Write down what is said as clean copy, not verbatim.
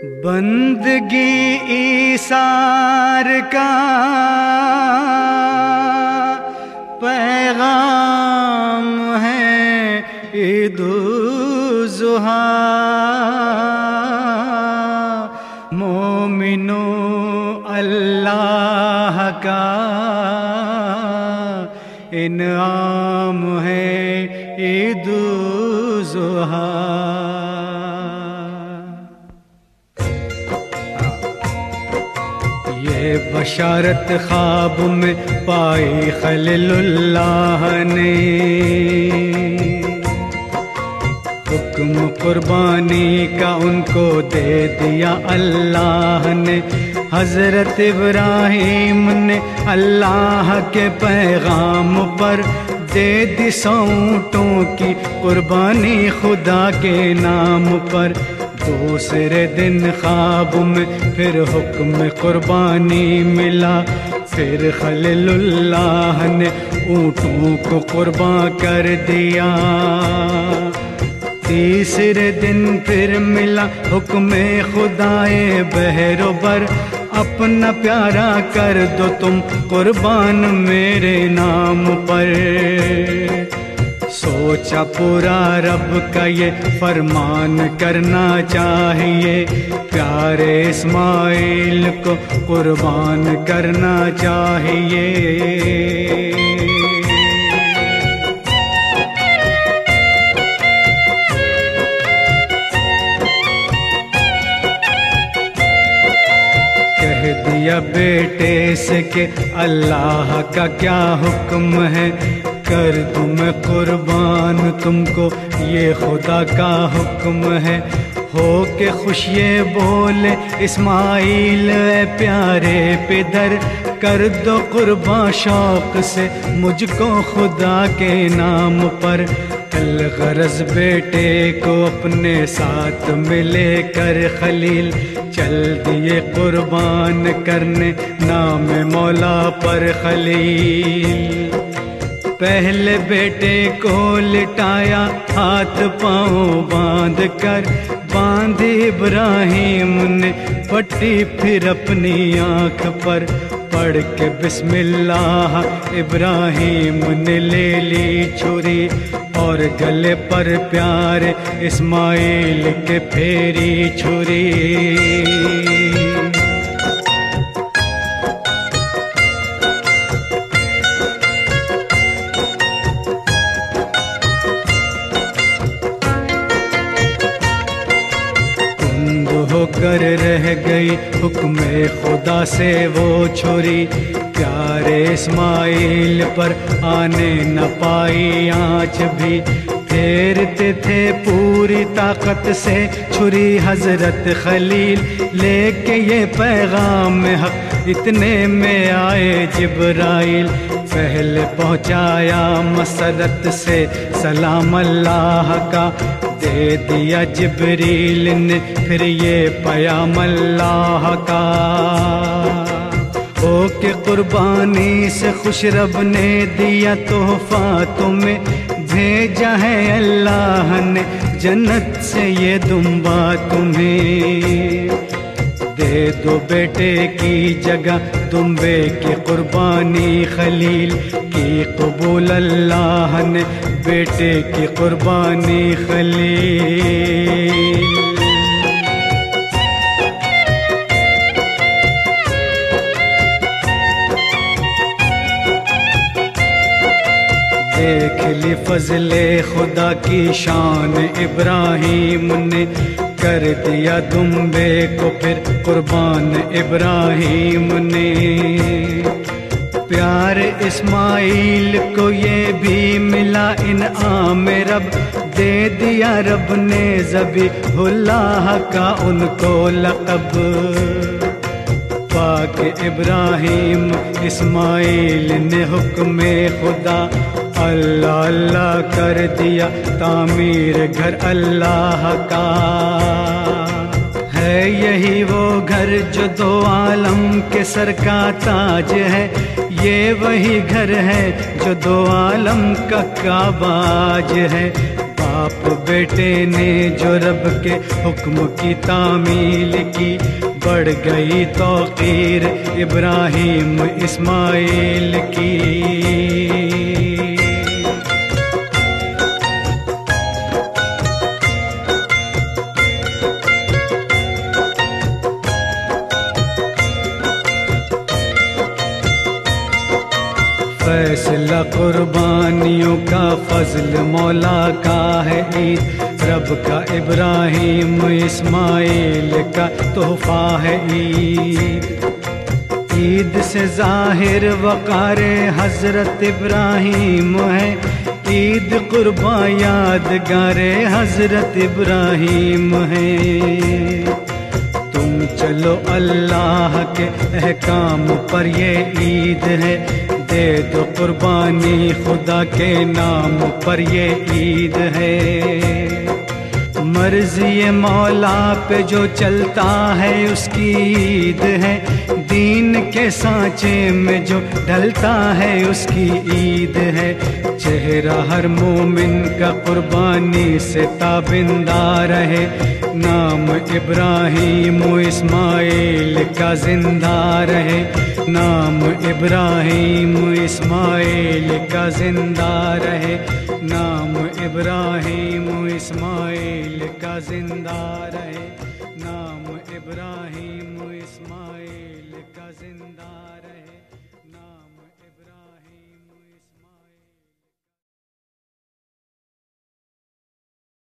बंदगी ईसार का पैगाम है ईद-उज़-ज़ुहा। मोमिनो अल्लाह का इनाम है ईद-उज़-ज़ुहा। ये बशारत ख्वाब में पाई खलीलुल्लाह ने, हुक्म कुर्बानी का उनको दे दिया अल्लाह ने। हजरत इब्राहिम ने अल्लाह के पैगाम पर दे दी ऊँटों की कुर्बानी खुदा के नाम पर। दूसरे दिन ख्वाब में फिर हुक्म कुर्बानी मिला, फिर खलीलुल्लाह ने ऊँटों को कुर्बान कर दिया। तीसरे दिन फिर मिला हुक्म खुदाए बहरोबर, अपना प्यारा कर दो तुम कुर्बान मेरे नाम पर। सोचा पूरा रब का ये फरमान करना चाहिए, प्यारे इस्माइल को कुर्बान करना चाहिए। कह दिया बेटे से कि अल्लाह का क्या हुक्म है, कर दूं मैं कुर्बान तुमको ये खुदा का हुक्म है। हो के खुश ये बोले इस्माइल प्यारे पिदर, कर दो कुर्बान शौक से मुझको खुदा के नाम पर। अलगरज बेटे को अपने साथ मिले कर खलील चल दिए कुर्बान करने नाम मौला पर खलील। पहले बेटे को लिटाया हाथ पाँव बांध कर, बांध इब्राहिम ने पट्टी फिर अपनी आँख पर। पढ़ के बिस्मिल्लाह इब्राहिम ने ले ली छुरी और गले पर प्यारे इस्माइल के फेरी छुरी। कर रह गई हुक्म खुदा से वो छुरी, प्यारे इस्माइल पर आने न पाई आँच भी। फेरते थे पूरी ताकत से छुरी हजरत खलील, लेके ये पैगाम हक इतने में आए जिब्राइल। पहले पहुँचाया मसरत से सलाम अल्लाह का, दे दिया जिब्रील ने फिर ये पयाम अल्लाह का। हो के कुर्बानी से खुश रब ने दिया तोहफा तुम्हें, भेजा है अल्लाह ने जन्नत से ये दुम्बा तुम्हें। दे दो बेटे की जगह दुम्बे की कुर्बानी खलील की, कबूल अल्लाह ने बेटे की कुर्बानी खलील। देख ली फजले खुदा की शान इब्राहिम ने, कर दिया दुम्बे को फिर कुर्बान इब्राहिम ने। प्यारे इस्माइल को ये भी मिला इनाम रब, दे दिया रब ने ज़बीहुल्लाह का उनको लक़ब। पाक इब्राहिम इस्माइल ने हुक्म खुदा अल्लाह अल्लाह कर दिया तामीर घर अल्लाह का। है यही वो घर जो दो आलम के सर का ताज है, ये वही घर है जो दो आलम का काबाज है। बाप बेटे ने जो रब के हुक्म की तामील की, बढ़ गई तौकीर इब्राहिम इस्माइल की। फैसला कुर्बानियों का फजल मौला का है ईद, रब का इब्राहिम इस्माइल का तोहफा है ईद। ईद से ज़ाहिर वक़ारे हज़रत इब्राहिम है, ईद कुर्बा यादगारे हज़रत इब्राहिम है। तुम चलो अल्लाह के अहकाम पर ये ईद है, दे दो कुर्बानी खुदा के नाम पर ये ईद है। मर्ज़ी मौला पे जो चलता है उसकी ईद है, दीन के सांचे में जो ढलता है उसकी ईद है। चेहरा हर मोमिन का कुर्बानी से ताबिंदा रहे, नाम इब्राहिम इस्माइल का जिंदा रहे, नाम इब्राहिम इस्माइल का जिंदा रहे, नाम इब्राहिम इस्माइल का जिंदा रहे, नाम इब्राहिम इस्माइल का जिंदा